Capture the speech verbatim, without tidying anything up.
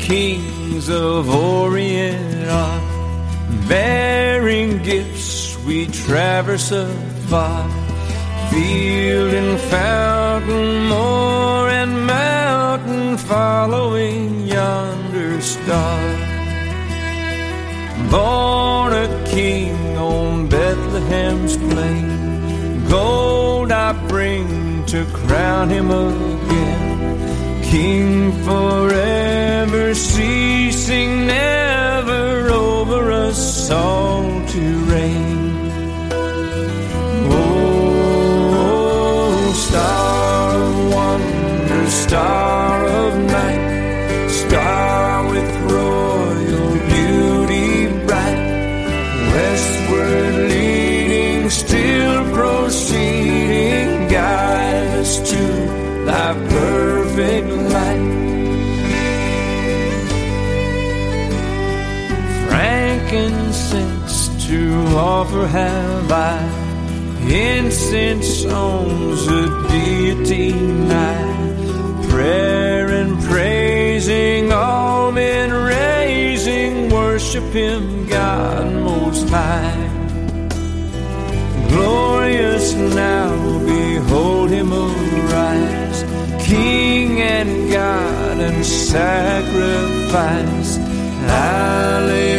kings of Orient are bearing gifts. We traverse afar, field and fountain, moor and mountain, following yonder star. Born a king on Bethlehem's plain, gold I bring to crown him again. King forever, ceasing never, over us all to reign. Oh, star of wonder, star of night, star with royal beauty bright, westward leading, still proceeding, guide us to thy perfect light. Frankincense to offer have I, incense owns the deity nigh. Prayer and praising, all men raising, worship him, God most high. Glorious now, behold him arise, King and God and sacrifice. Hallelujah.